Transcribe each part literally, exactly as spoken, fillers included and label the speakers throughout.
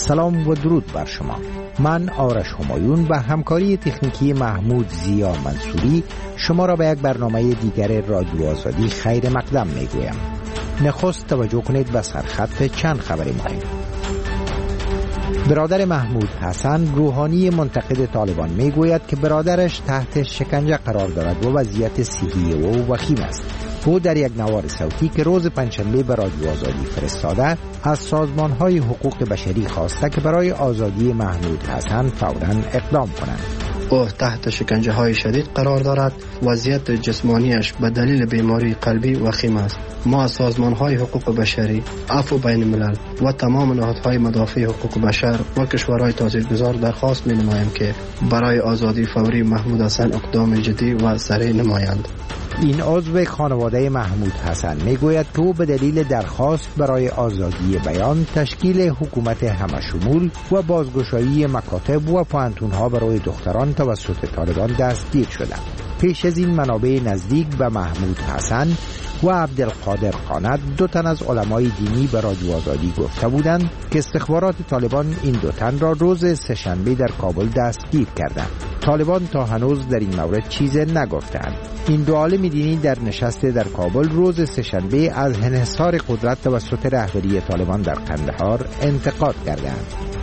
Speaker 1: سلام و درود بر شما. من آرش همایون و همکاری تکنیکی محمود زیا منصوری شما را به یک برنامه دیگر رادیو آزادی خیر مقدم می گویم. نخست توجه کنید به سرخط چند خبر مهم. برادر محمود حسن روحانی منتقد طالبان می گوید که برادرش تحت شکنجه قرار دارد و وضعیت صحی او وخیم است. او در یک نوار صوتی که روز پنجشنبه به رادیو آزادی فرستاده از سازمان‌های حقوق بشری خواسته که برای آزادی محمود حسن فوراً اقدام کنند.
Speaker 2: او تحت شکنجه های شدید قرار دارد. وضعیت جسمانیش به دلیل بیماری قلبی وخیم است. ما از سازمان های حقوق بشری، عفو بین الملل و تمام نهادهای مدافع حقوق بشر و کشورهای تاثیرگذار درخواست می نماییم که برای آزادی فوری محمود حسن اقدام جدی و سریع نمایند.
Speaker 1: این عضو خانواده محمود حسن می گوید که او به دلیل درخواست برای آزادی بیان، تشکیل حکومت همشمول و بازگشایی مکاتب و پوهنتون‌ها برای دختران توسط طالبان دستگیر شدند. پیش از این منابع نزدیک به محمود حسن و عبدالقادر قانت، دو تن از علمای دینی به رادیو آزادی گفته بودند که استخبارات طالبان این دو تن را روز سه‌شنبه در کابل دستگیر کردند. طالبان تا هنوز در این مورد چیزی نگفتند. این دو عالم دینی در نشست در کابل روز سه‌شنبه از انحصار قدرت توسط رهبری طالبان در قندهار انتقاد کردند.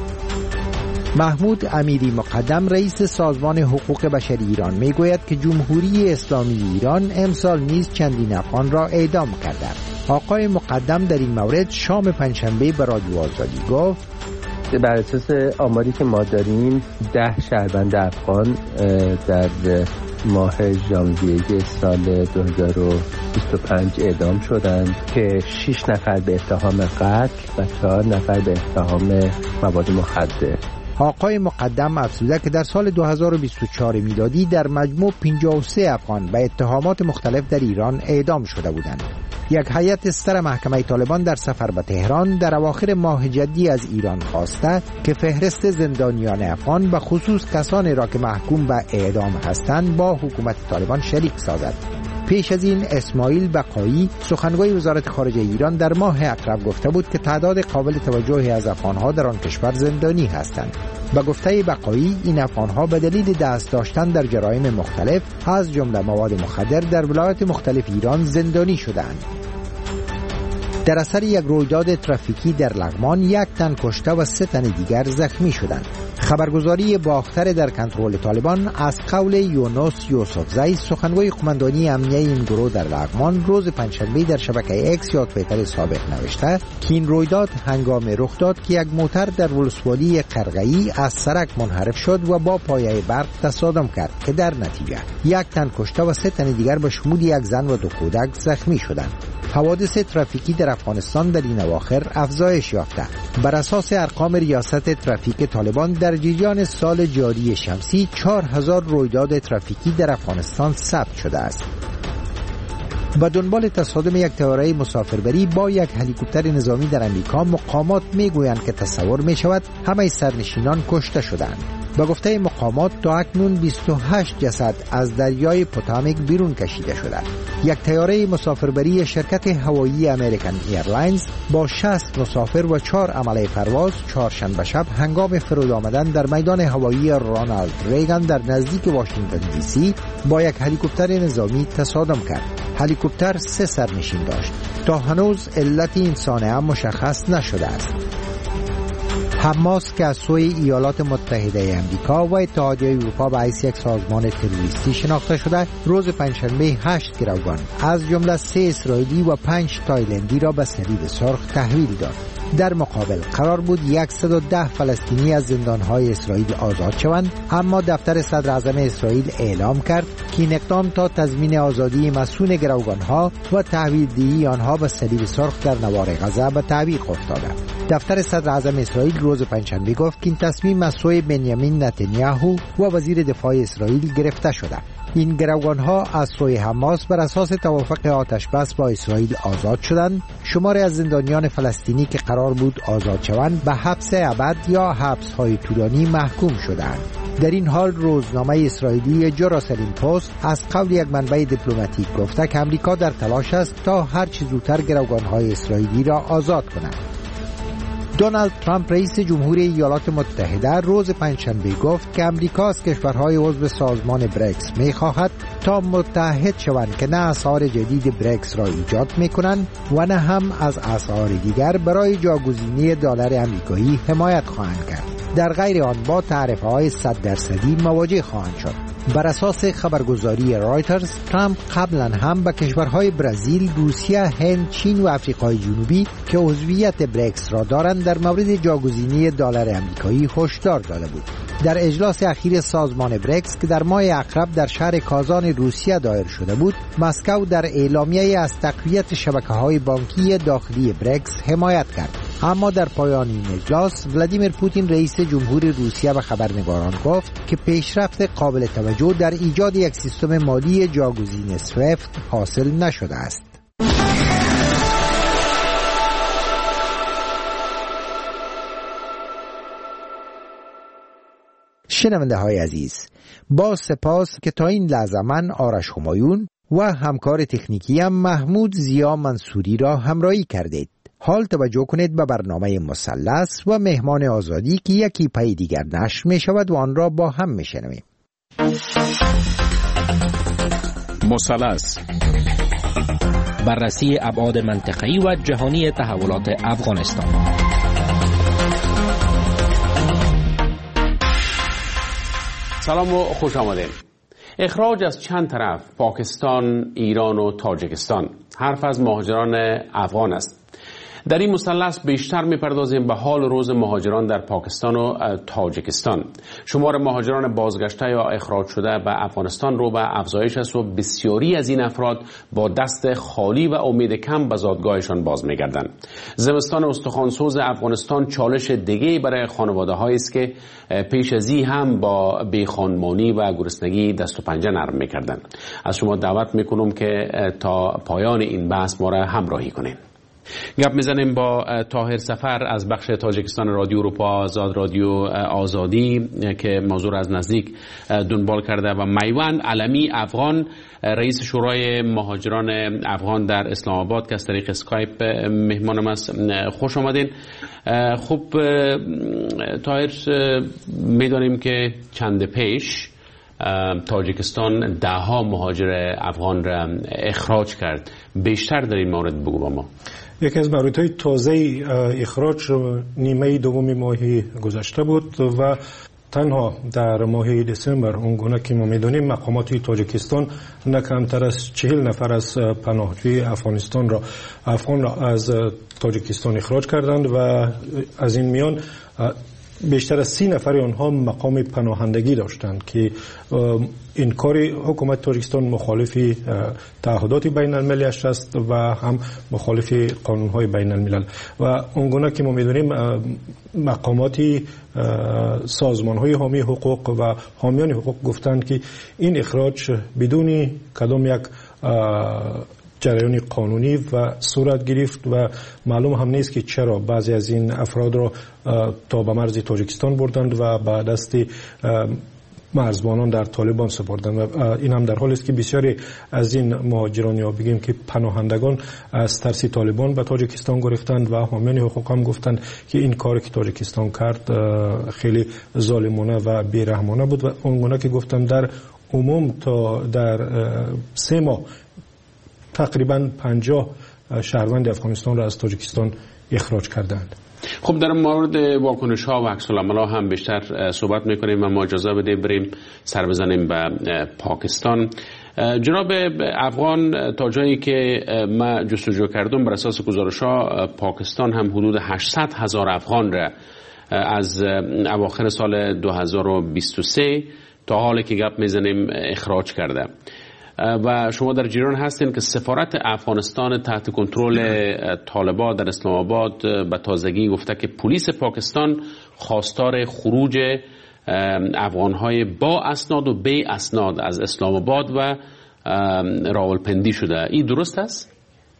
Speaker 1: محمود امیری مقدم رئیس سازمان حقوق بشری ایران می گوید که جمهوری اسلامی ایران امسال نیز چندین افغان را اعدام کردند. آقای مقدم در این مورد شام پنجشنبه به رادیو آزادی گفت:
Speaker 3: بر اساس آماری که ما داریم ده شهروند افغان در ماه ژانویه سال دو هزار و بیست و پنج اعدام شدند که شش نفر به اتهام قتل و چهار نفر به اتهام مواد مخدر.
Speaker 1: آقای مقدم افزوده که در سال دو هزار و بیست و چهار میلادی در مجموع پنجاه و سه افغان به اتهامات مختلف در ایران اعدام شده بودند. یک هیئت سر محکمه طالبان در سفر به تهران در اواخر ماه جدی از ایران خواسته که فهرست زندانیان افغان به خصوص کسانی را که محکوم به اعدام هستند با حکومت طالبان شریک سازد. پیش از این اسماعیل بقایی سخنگوی وزارت خارجه ایران در ماه اقرب گفته بود که تعداد قابل توجهی از افغانها در آن کشور زندانی هستند. به گفته بقایی این افغانها به دلیل دست داشتن در جرایم مختلف از جمله مواد مخدر در ولایات مختلف ایران زندانی شدند. در اثر یک رویداد ترافیکی در لغمان یک تن کشته و سه تن دیگر زخمی شدند. خبرگزاری باختر در کنترل طالبان از قول یونس یوسفزی سخنگوی قماندانی امنیه این گروه در لغمان روز پنجشنبه در شبکه اکس یا توییتر سابق نوشته که این رویداد هنگام رخ داد که یک موتر در ولسوالی قرقئی از سرک منحرف شد و با پایه برق تصادم کرد که در نتیجه یک تن کشته و سه تن دیگر به شمول یک زن و دو کودک زخمی شدند. حوادث ترافیکی در افغانستان در این اواخر افزایش یافته. بر اساس ارقام ریاست ترافیک طالبان در جریان سال جاری شمسی چهار هزار رویداد ترافیکی در افغانستان ثبت شده است. به دنبال تصادم یک طیاره مسافربری با یک هلیکوپتر نظامی در امریکا، مقامات میگویند که تصور می شود همه سرنشینان کشته شدند. به گفته مقامات تا اکنون بیست و هشت جسد از دریای پوتامک بیرون کشیده شده. یک طیاره مسافربری شرکت هوایی امریکن ایرلاینز با شصت مسافر و چهار عمله پرواز چهارشنبه شب هنگام فرود آمدن در میدان هوایی رونالد ریگان در نزدیک واشنگتن دی سی با یک هلیکوپتر نظامی تصادم کرد. هلیکوپتر سه سرنشین داشت. تا هنوز علت این صحنه مشخص نشده است. حماس که از سوی ایالات متحده امریکا و اتحادیه اروپا به حیث یک سازمان تروریستی شناخته شده، روز پنجشنبه هشت گروگان از جمله سه اسرائیلی و پنج تایلندی را به صلیب سرخ تحویل داد. در مقابل قرار بود صد و ده فلسطینی از زندانهای اسرائیل آزاد شوند، اما دفتر صدر اعظم اسرائیل اعلام کرد که این اقدام تا تضمین آزادی مسئول گروگانها و تحویل دهی آنها به صلیب سرخ در نوار غزه به تعویق افتاده. دفتر صدر اعظم اسرائیل روز پنجشنبه گفت که این تصمیم از سوی بنیامین نتانیاهو و وزیر دفاع اسرائیل گرفته شده. این گروگانها از سوی حماس بر اساس توافق آتش بس با اسرائیل آزاد شدند. شماری از زندانیان فلسطینی که قرار بود آزاد شوند به حبس ابد یا حبس‌های طولانی محکوم شدند. در این حال روزنامه اسرائیلی جروسالم پست از قول یک منبع دیپلماتیک گفته که امریکا در تلاش است تا هر چه زودتر گروگان‌های اسرائیلی را آزاد کند. دونالد ترامپ رئیس جمهوری ایالات متحده روز پنجشنبه گفت که امریکا از کشورهای عضو سازمان بریکس می‌خواهد تا متحد شوند که نه اسعار جدید بریکس را ایجاد می‌کنند و نه هم از اسعار دیگر برای جاگزینی دلار آمریکایی حمایت خواهند کرد. در غیر آن با تعرفه‌های صد درصدی مواجه خواهند شد. بر اساس خبرگزاری رایترز، ترامپ قبلا هم به کشورهای برزیل، روسیه، هند، چین و آفریقای جنوبی که عضویت بریکس را دارند در مورد جاگزینی دلار آمریکایی هشدار داده بود. در اجلاس اخیر سازمان بریکس که در ماه اقرب در شهر کازان روسیه دایر شده بود، مسکو در اعلامیه از تقویت شبکه‌های بانکی داخلی بریکس حمایت کرد. اما در پایان این اجلاس ولادیمیر پوتین رئیس جمهوری روسیه به خبرنگاران گفت که پیشرفت قابل توجه در ایجاد یک سیستم مالی جاگزین سویفت حاصل نشده است. شنونده های عزیز، با سپاس که تا این لحظه من آرش همایون و همکار تکنیکیم محمود زیا منصوری را همراهی کردید. حال توجه کنید به برنامه مثلث و مهمان آزادی که یکی پای دیگر نشر می شود و آن را با هم می شنویم.
Speaker 4: مثلث، بررسی ابعاد منطقه‌ای و جهانی تحولات افغانستان.
Speaker 5: سلام و خوش آمدید. اخراج از چند طرف، پاکستان، ایران و تاجیکستان، حرف از مهاجران افغان است. در این مثلث بیشتر می‌پردازیم به حال روز مهاجران در پاکستان و تاجیکستان. شمار مهاجران بازگشته یا اخراج شده به افغانستان رو به افزایش است و بسیاری از این افراد با دست خالی و امید کم به زادگاهشان باز می‌گردند. زمستان استخوان‌سوز افغانستان چالش دیگه‌ای برای خانواده‌هایی است که پیش از این هم با بیخانمانی و گرسنگی دست و پنجه نرم می‌کردند. از شما دعوت می‌کنم که تا پایان این بحث ما را همراهی کنید. گپ میزنیم با طاهر سفر از بخش تاجیکستان رادیو اروپا آزاد، رادیو آزادی، که موضوع از نزدیک دنبال کرده، و میوند علمی افغان، رئیس شورای مهاجران افغان در اسلام آباد که از طریق اسکایپ مهمانم است. خوش آمدین. خب طاهر، میدانیم که چند پیش تاجیکستان ده ها مهاجر افغان را اخراج کرد. بیشتر در این مورد بگو با ما.
Speaker 6: یکی از موردهای تازه اخراج نیمه دوم ماه گذشته بود و تنها در ماه دسامبر اونگونه که ما میدونیم مقامات تاجیکستان نه کمتر از چهل نفر از پناهجوی افغانستان را افغان را از تاجیکستان اخراج کردند و از این میان بیشتر از سی نفر آنها مقام پناهندگی داشتند که این کاری حکومت تاجیکستان مخالف تعهدات بین المللی است و هم مخالف قانون‌های بین الملل و اونگونه که ما می‌دونیم مقامات سازمان‌های حامی حقوق و حامیان حقوق گفتند که این اخراج بدون کدام یک جریان قانونی و صورت گرفت و معلوم هم نیست که چرا بعضی از این افراد را تا به مرز تاجیکستان بردند و به دست مرزبانان در طالبان سپردند و این هم در حالی است که بسیاری از این مهاجران یا بگیم که پناهندگان از ترس طالبان به تاجیکستان گرفتند و حامیان حقوق هم گفتند که این کاری که تاجیکستان کرد خیلی ظالمانه و بیرحمانه بود و اونگونه که گفتند در عموم تا در سه ماه تقریبا پنجاه شهروند افغانستان را از تاجیکستان اخراج کردند.
Speaker 5: خب در مورد واکنش ها و عکس العمل هم بیشتر صحبت میکنیم و ما اجازه بده بریم سر بزنیم به پاکستان. جناب افغان، تا جایی که من جستجو کردم بر اساس گزارش ها پاکستان هم حدود هشتصد هزار افغان را از اواخر سال دو هزار و بیست و سه تا حالی که گپ میزنیم اخراج کرده و شما در جریان هستین که سفارت افغانستان تحت کنترل طالبان در اسلام آباد به تازگی گفته که پلیس پاکستان خواستار خروج افغانهای با اسناد و بی اسناد از اسلام آباد و راولپندی شده. این درست است؟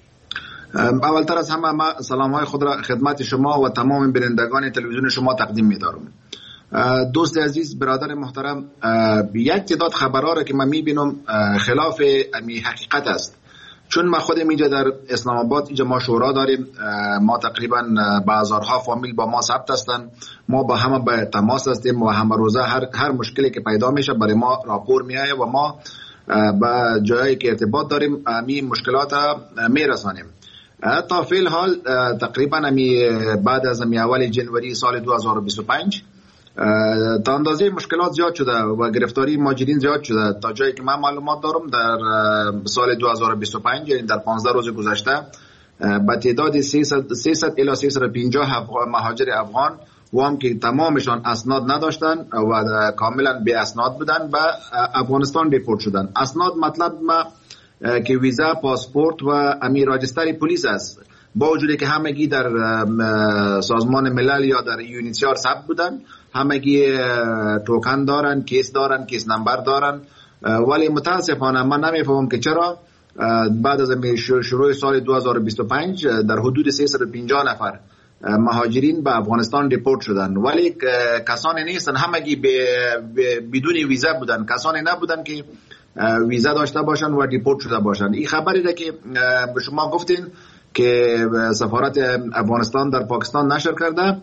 Speaker 7: اولتر از همه ما سلام‌های خود را خدمت شما و تمام بینندگان تلویزیون شما تقدیم می‌دارم. دوست عزیز، برادر محترم، یک تعداد خبرها را که من میبینم خلاف امی حقیقت است، چون ما خودم اینجا در اسلام آباد اینجا ما شورا داریم، ما تقریبا به هزارها فامیل با ما ثبت هستن، ما با همه به تماس هستیم و همه روزه هر هر مشکلی که پیدا میشه برای ما راپور میایه و ما به جایی که ارتباط داریم همین مشکلات میرسانیم. تا فعل حال تقریبا همی بعد از همی اول جنوری سال دو هزار و بیست و پنج تا اندازه مشکلات زیاد شده و گرفتاری مهاجرین زیاد شده. تا جایی که من معلومات دارم در سال دو هزار و بیست و پنج یعنی در پانزده روز گذشته به تعداد سیصد الی سیصد و پنجاه مهاجر افغان و هم که تمامشان اسناد نداشتن و کاملا بی اسناد بودن به افغانستان دیپورت شدن. اسناد مطلب ما که ویزا، پاسپورت و امی راجستر پلیس است، با وجودی که همگی در سازمان ملل یا در یونیسیار ثبت بودن، همگی توکن دارن، کیس دارن، کیس نمبر دارن، ولی متاسفانه من نمیفهمم که چرا بعد از شروع سال دو هزار و بیست و پنج در حدود سیصد و پنجاه نفر مهاجرین به افغانستان دیپورت شدن، ولی کسانی نیستن، همگی بدون ویزا بودن، کسانی نبودن که ویزا داشته باشن و دیپورت شده باشن. این خبری ده که به شما گفتین که سفارت افغانستان در پاکستان نشر کرده،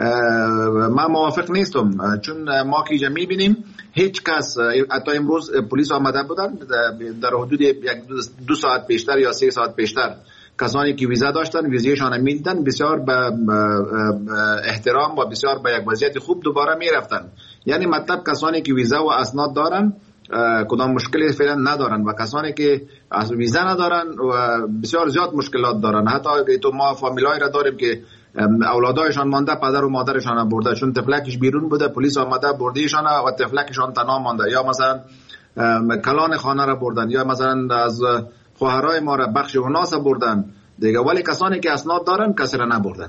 Speaker 7: من موافق نیستم، چون ما که میبینیم هیچ کس، حتی امروز پلیس آمده بودن در حدود یک دو ساعت پیشتر یا سه ساعت پیشتر، کسانی که ویزا داشتن ویزایشان میدیدن، بسیار به احترام و بسیار به یک وضعیت خوب دوباره میرفتن. یعنی مطلب کسانی که ویزا و اسناد دارن کدام مشکلی فعلا ندارن و کسانی که از ویزا ندارن و بسیار زیاد مشکلات دارن. حتی تو ما فامیلای را داریم که اولادایشان مانده، پدر و مادرشان برده، چون تفلکش بیرون بوده، پلیس آمده بردیشان و تفلکشان تنها مانده، یا مثلا کلان خانه را بردن، یا مثلا از خواهرای ما را بخش وناس بردن دیگه، ولی کسانی که اسناد دارن کسی را نبردن.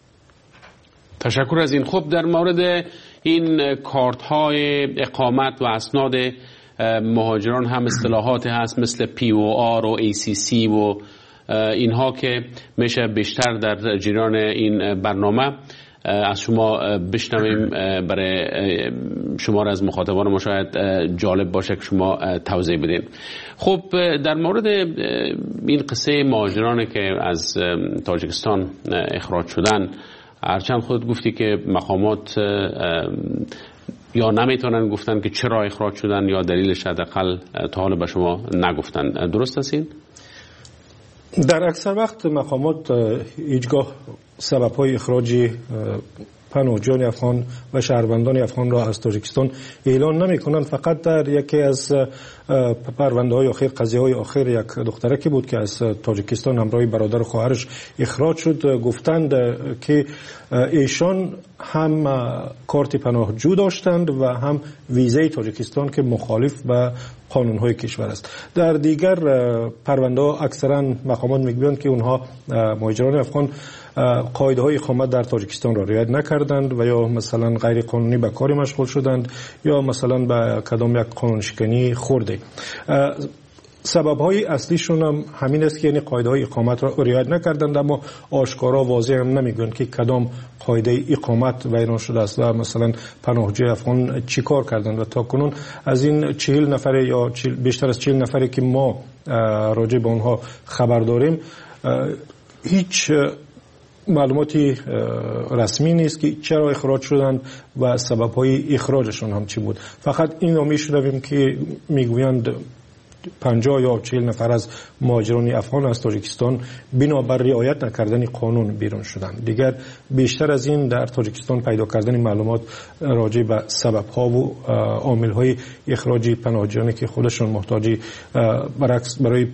Speaker 5: تشکر از این. خب در مورد این کارت های اقامت و اسناد مهاجران هم اصطلاحات هست مثل پی او آر و ای سی سی و اینها که میشه بیشتر در جریان این برنامه از شما بشنویم، برای شما از مخاطبان ما شاید جالب باشه که شما توضیح بدین. خب در مورد این قصه مهاجرانی که از تاجیکستان اخراج شدن، هرچند خود گفتی که مقامات یا نمیتونن گفتن که چرا اخراج شدن یا دلیلش حداقل تا حالا به شما نگفتن، درست است این؟
Speaker 6: در اکثر وقت مقامات هیچگاه سبب‌های اخراج پناهجویان افغان و شهروندان افغان را از تاجیکستان اعلان نمی کنند. فقط در یکی از پرونده های آخر، قضیه های آخر، یک دخترکی بود که از تاجیکستان همراه برادر و خواهرش اخراج شد، گفتند که ایشان هم کارت پناهجو داشتند و هم ویزای تاجیکستان که مخالف به قانون های کشور است. در دیگر پرونده ها اکثرا مقامات میگویند که اونها مهاجران افغان قاعده های اقامت در تاجیکستان را رعایت نکردند و یا مثلا غیر قانونی به کاری مشغول شدند یا مثلا به کدام یک قانون شکنی خورده. سبب های اصلیشون هم همین است که یعنی قاعده های اقامت را رعایت نکردند، اما آشکارا واضح هم نمیگویند که کدام قاعده اقامت ویران شده است و مثلا پناهجوی افغان چی کار کردند. و تا کنون از این چهل نفر یا بیشتر از چهل نفری که ما راجع به اونها خبر داریم، هیچ معلوماتی رسمی نیست که چرا اخراج شدند و سبب‌های اخراجشون هم چی بود. فقط این رو میشنویم که میگویند پنجاه یا چهل نفر از مهاجران افغان از تاجیکستان بنابر رعایت نکردن قانون بیرون شدند. دیگر بیشتر از این در تاجیکستان پیدا کردن معلومات راجع به سبب‌ها و عامل‌های اخراج پناهجویانی که خودشون محتاج برعکس برای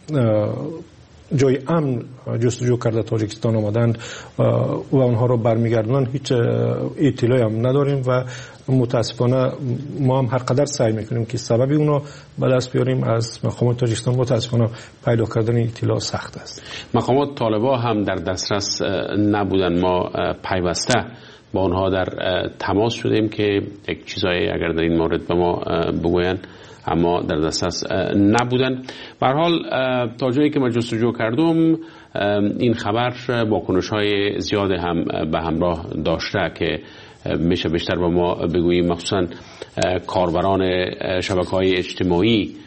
Speaker 6: جای امن جستجو کرده تاجیکستان آمدند و آنها را برمیگردونن هیچ اطلاعی هم نداریم و متاسفانه ما هم هر قدر سعی میکنیم که سببی اونا به دست بیاریم از مقامات تاجیکستان، متاسفانه پیدا کردن اطلاع سخت است.
Speaker 5: مقامات طالبا هم در دسترس نبودن، ما پیوسته با آنها در تماس شدیم که یک چیزایی اگر در این مورد به ما بگوین، اما در دسترس نبودن. به هر حال تا جایی که من جستجو کردم این خبر واکنش‌های زیاد هم به همراه داشته که میشه بیشتر با ما بگوییم، مخصوصا کاربران شبکه‌های اجتماعی